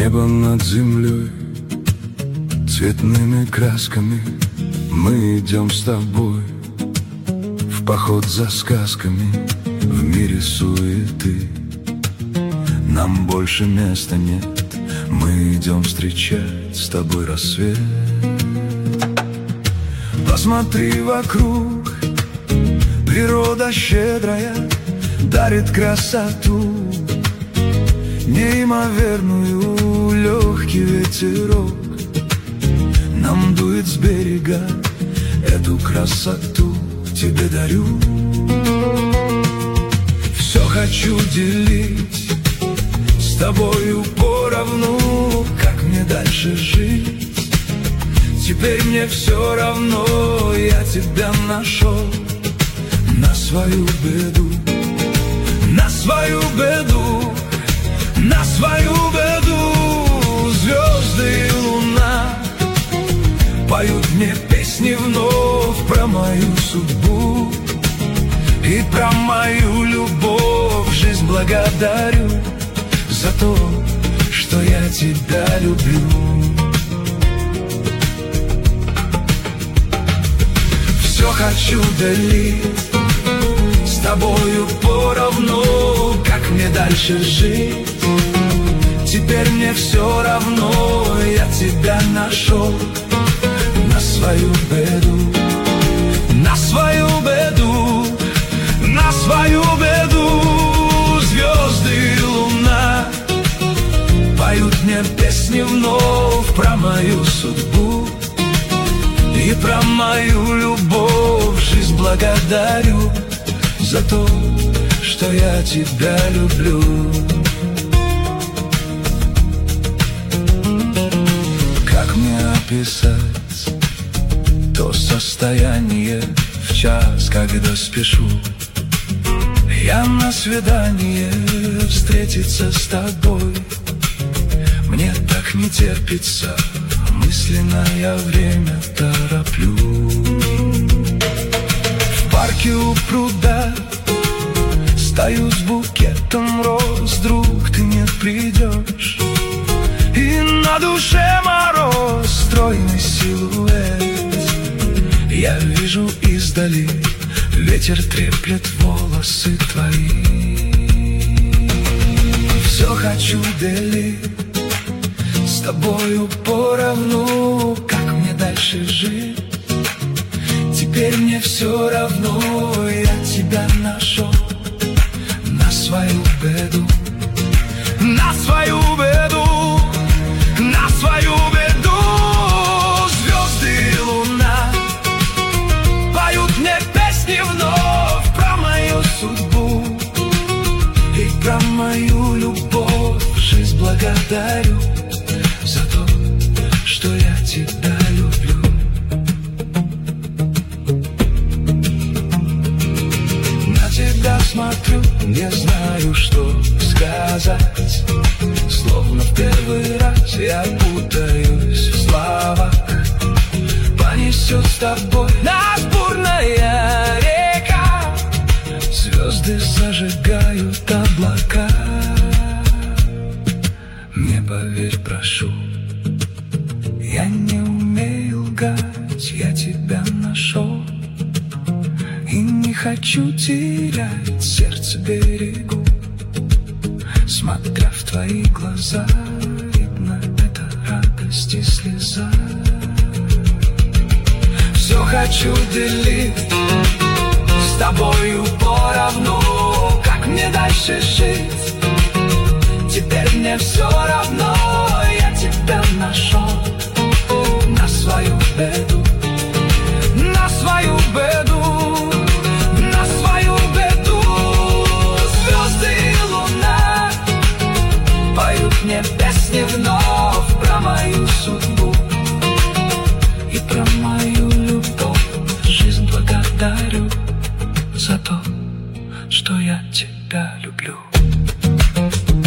Небо над землей цветными красками. Мы идем с тобой в поход за сказками. В мире суеты нам больше места нет. Мы идем встречать с тобой рассвет. Посмотри вокруг, природа щедрая дарит красоту неимоверную. Легкий ветерок нам дует с берега, эту красоту тебе дарю. Все хочу делить с тобою поровну. Как мне дальше жить? Теперь мне все равно, я тебя нашел. На свою беду, на свою беду, на свою беду. Звезды и луна поют мне песни вновь про мою судьбу и про мою любовь. Жизнь благодарю за то, что я тебя люблю. Все хочу делить с тобою поровну. Как мне дальше жить? Теперь мне все равно, я тебя нашел. На свою беду, на свою беду, на свою беду. Звезды и луна поют мне песни вновь про мою судьбу и про мою любовь. Жизнь благодарю за то, что я тебя люблю. Как мне описать то состояние в час, когда спешу я на свидание встретиться с тобой? Мне так не терпится, мысленно я время тороплю. В парке у пруда стою с букетом роз. Вдруг ты не придешь, и на душе мороз. Стройный силуэт я вижу издали, ветер треплет волосы твои. Все хочу делить с тобою поровну. Как мне дальше жить? Теперь мне все равно, я тебя нашел. На свою беду, на свою беду, на свою беду. Звезды и луна поют мне песни вновь про мою судьбу и про мою любовь. Жизнь благодарю за то, что я тебя люблю. На тебя смотрю, не знаю, что сказать. Словно в первый раз я путаюсь в словах. Понесет с тобой нас бурная река. Звезды зажигают облака. Мне поверь, прошу, я не умею лгать, я тебя нашел. И не хочу терять, сердце берегу. Смотря в твои глаза, видно, это радость и слеза. Все хочу делить с тобою поровну. Как мне дальше жить? Теперь мне все равно, я тебя нашел. На свою беду, на свою беду, на свою беду. Звезды и луна поют мне песни вновь про мою судьбу и про мою любовь. Жизнь благодарю за то, что я тебя люблю.